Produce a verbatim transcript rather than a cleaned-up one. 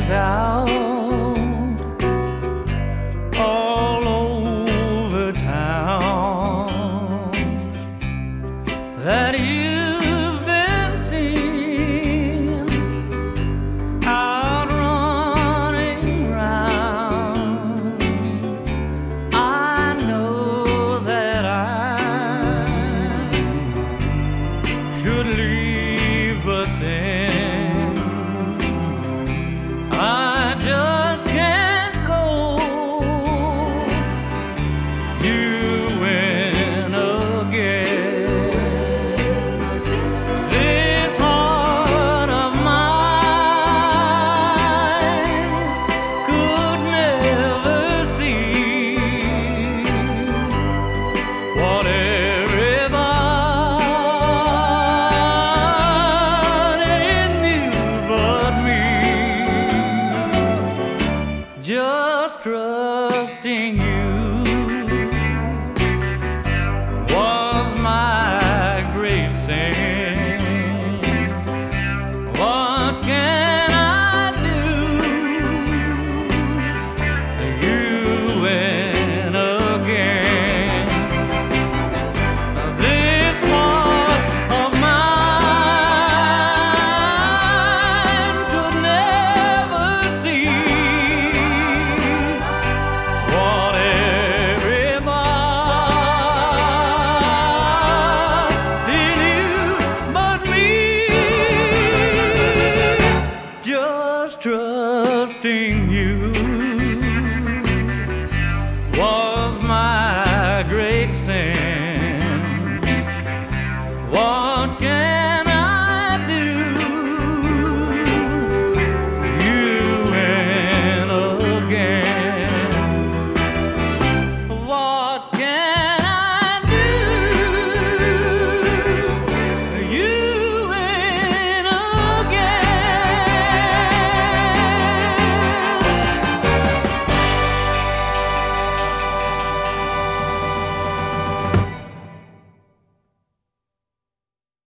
out all over town that you've been seen out running round. I know that I should leave, but then I just can't go. You win again. This heart of mine could never see what everybody knew but me. Just trusting you was my great sin. What can I do? You win again. This heart of mine could never see what everybody knew but me. Just trusting you